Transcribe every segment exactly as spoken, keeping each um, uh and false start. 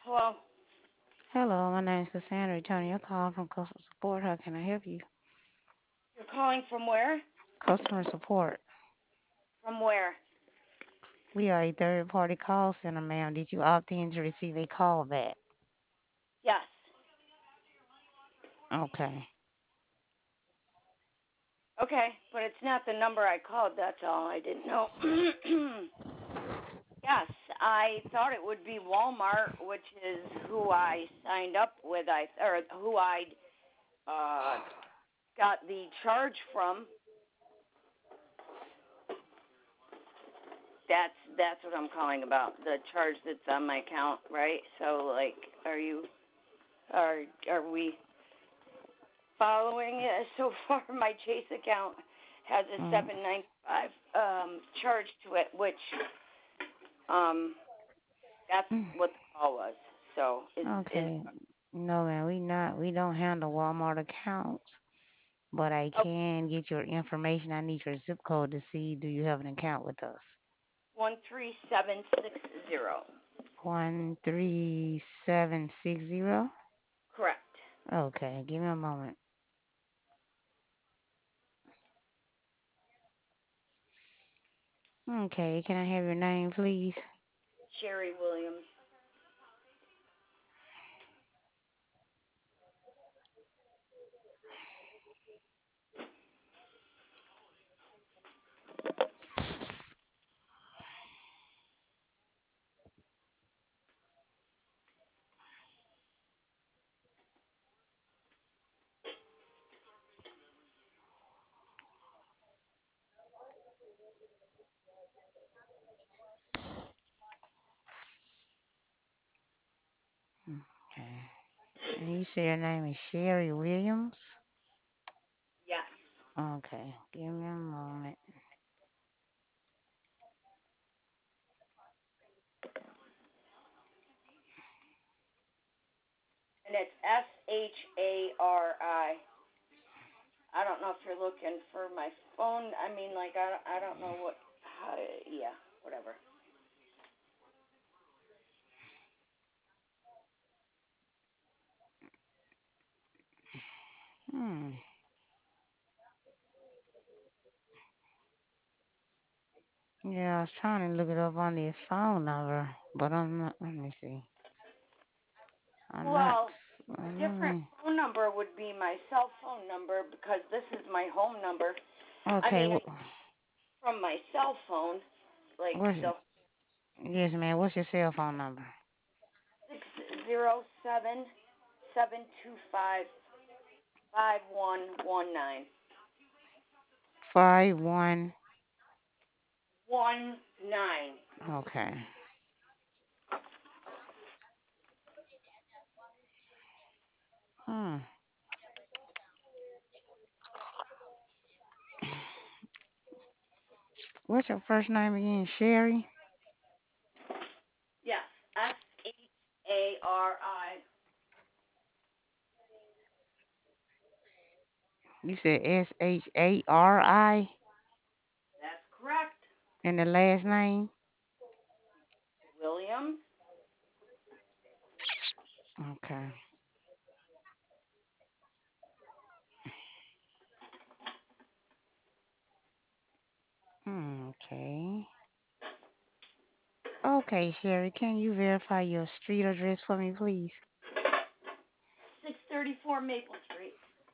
Hello. Hello, my name is Cassandra. Returning your call from customer support. How can I help you? You're calling from where? Customer support. From where? We are a third party call center, ma'am. Did you opt in to receive a call back? Yes. Okay. Okay, but it's not the number I called. That's all. I didn't know. Yes, I thought it would be Walmart, which is who I signed up with. I or who I uh got the charge from. That's that's what I'm calling about. The charge that's on my account, right? So like, are you are are we following it? So far, my Chase account has a Mm, seven ninety five um charge to it, which um that's mm, what the call was. So is is okay. No, man, we not. We don't handle Walmart accounts, but I oh can get your information. I need your zip code to see do you have an account with us. one three seven six zero. One three seven six zero. Correct. Okay, give me a moment. Okay, can I have your name, please? Sherry Williams. Okay. And you say your name is Sherry Williams? Yes. Okay, give me a moment. And it's S H A R I. I don't know if you're looking for my phone. I mean, like I don't, I don't know what. How to, yeah, whatever. Hmm. Yeah, I was trying to look it up on this phone number, but I'm not. Let me see. I'm not. Well, a different mm, phone number would be my cell phone number because this is my home number. I Okay. mean, wh- from my cell phone, like What's the yes, man? What's your cell phone number? six zero seven seven two five five one one nine Five one. one nine. Okay. Hmm. What's your first name again? Sherry. Yes, S H A R I. You said S H A R I, That's correct. and the last name. Williams. Okay. Hmm, okay. Okay, Sherry, can you verify your street address for me, please? six thirty-four Maple Street.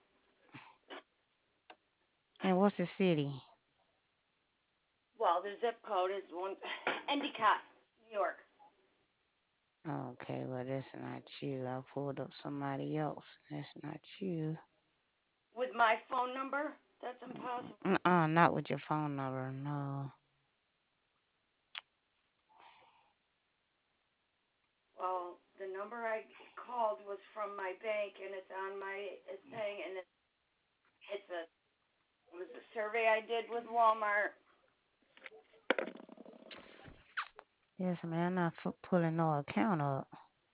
And what's the city? Well, the zip code is one Endicott, New York. Okay, well, that's not you. I pulled up somebody else. That's not you. With my phone number, that's impossible. Uh-uh, not with your phone number. No. Well, the number I called was from my bank, and it's on my thing, and it's it's a it was a survey I did with Walmart. Yes, man, I'm not fu- pulling no account up.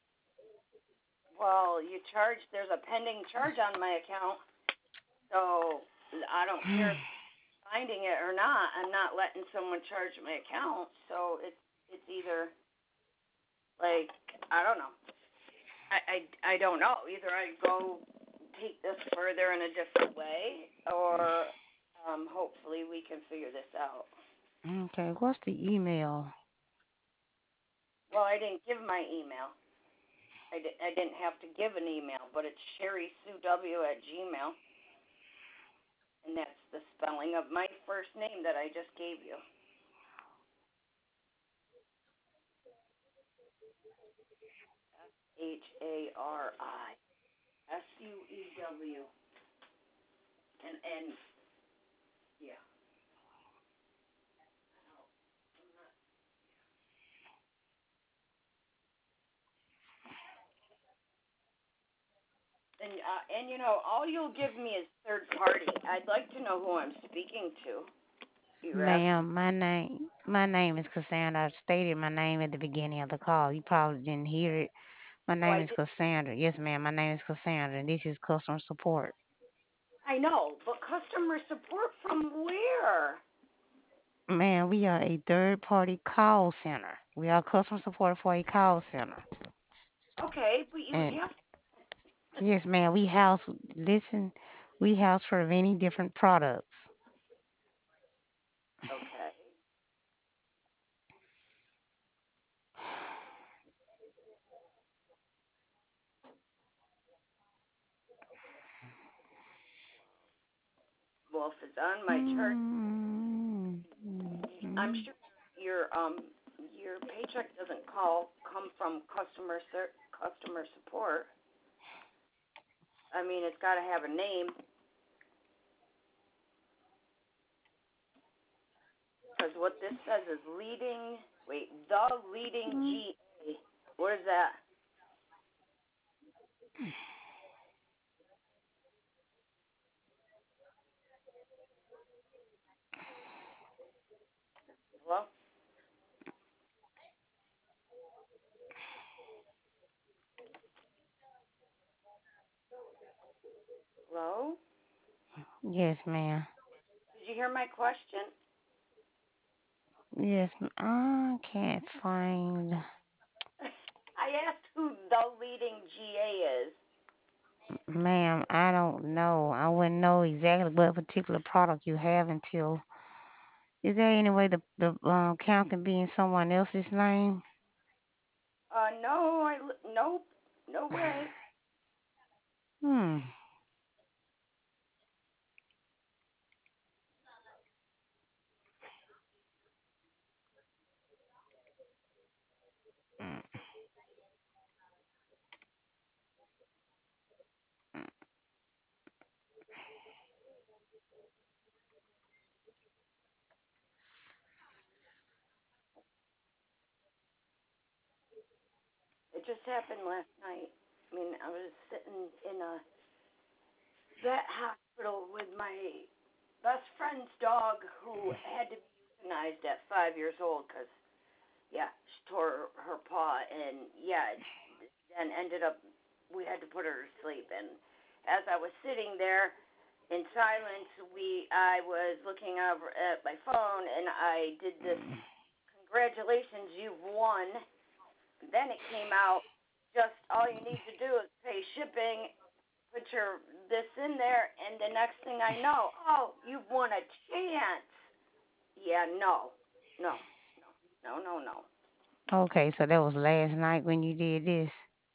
Well, you charge. There's a pending charge on my account, so I don't care if you're finding it or not. I'm not letting someone charge my account. So it's it's either like I don't know. I, I, I don't know. Either I go take this further in a different way, or um, hopefully we can figure this out. Okay, what's the email? Well, I didn't give my email. I, di- I didn't have to give an email, but it's Sherry Sue W at Gmail, and that's the spelling of my first name that I just gave you. H A R I S U E W. And, and, yeah. And, uh, and you know, all you'll give me is third party. I'd like to know who I'm speaking to. You're asking. Ma'am, my name my name is Cassandra. I stated my name at the beginning of the call. You probably didn't hear it. My Oh, name I is did. Cassandra. Yes, ma'am. My name is Cassandra, and this is customer support. I know, but customer support from where? Ma'am, we are a third party call center. We are customer support for a call center. Okay, but you And have. yes, ma'am, we house listen, we house for many different products. Okay. Well, if it's on my chart, Mm, I'm mm, sure your um your paycheck doesn't call come from customer ser- customer support. I mean, it's got to have a name because what this says is leading. Wait, the leading mm. G A. What is that? Hello, hello. Yes, ma'am. Did you hear my question? Yes, m- I can't find. I asked who the leading G A is. Ma'am, I don't know. I wouldn't know exactly what particular product you have until. Is there any way the the uh, account can be in someone else's name? Uh, no, I nope, no way. Hmm. It just happened last night. I mean, I was sitting in a vet hospital with my best friend's dog who had to be euthanized at five years old because, yeah, she tore her paw and, yeah, then ended up, we had to put her to sleep. And as I was sitting there in silence, we, I was looking over at my phone and I did this, congratulations, you've won. Then it came out, just all you need to do is pay shipping, put your this in there, and the next thing I know, oh, you've won a chance. Yeah, no, no, no, no, no. Okay, so that was last night when you did this.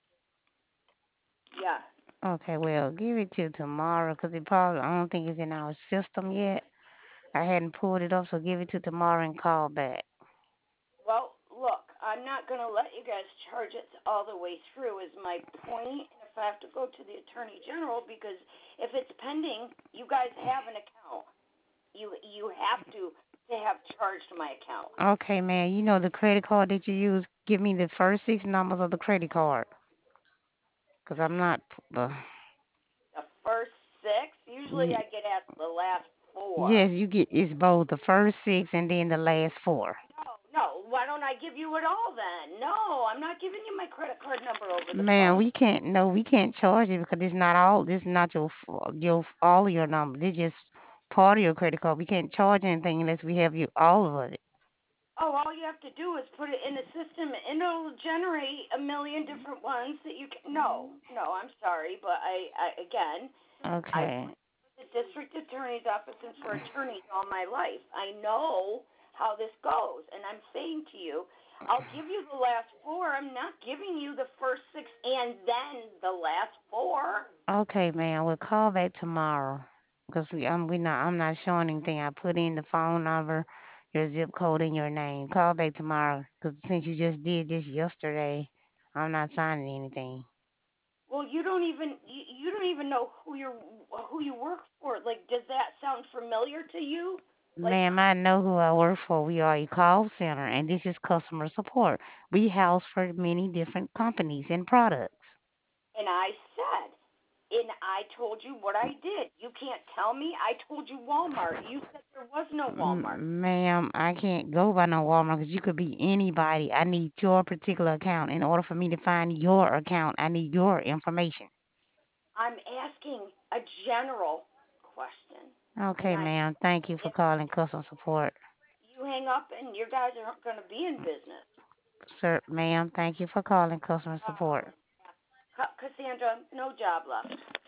Yeah. Okay, well, give it till tomorrow because it probably, I don't think it's in our system yet. I hadn't pulled it up, so give it to tomorrow and call back. Well, look, I'm not gonna let you guys charge it all the way through. Is my point. And if I have to go to the attorney general, because if it's pending, you guys have an account. You you have to to have charged my account. Okay, man, you know the credit card that you use, give me the first six numbers of the credit card because I'm not. Uh, The first six, usually ye- I get asked the last four. yes, you get it's both the first six and then the last four. No, no. Why don't I give you it all then? No, I'm not giving you my credit card number over the Man, phone. we can't. No, we can't charge you because it's not all. This is not your f- your all of your number. This just part of your credit card. We can't charge anything unless we have you all of it. Oh, all you have to do is put it in a system, and it'll generate a million different ones that you can. No, no, I'm sorry, but I, I again, I've Okay. worked with the district attorney's office and for attorneys all my life. I know how this goes, and I'm saying to you, I'll give you the last four. I'm not giving you the first six and then the last four. Okay, ma'am. We'll call back tomorrow because we I'm we not I'm not showing anything. I put in the phone number, your zip code, and your name. Call back tomorrow because since you just did this yesterday, I'm not signing anything. Well, you don't even you, you don't even know who you're who you work for. Like, does that sound familiar to you? Like, Ma'am, I know who I work for. We are a call center, and this is customer support. We house for many different companies and products. and I said, and I told you what I did. You can't tell me. I told you Walmart. You said there was no Walmart. M- Ma'am, I can't go by no Walmart because you could be anybody. I need your particular account. In order for me to find your account, I need your information. I'm asking a general question, and Okay, I ma'am. Thank you for if calling customer support. you hang up and your guys aren't going to be in business. Sir, ma'am, thank you for calling customer Oh, support. yeah. Cassandra, no job left.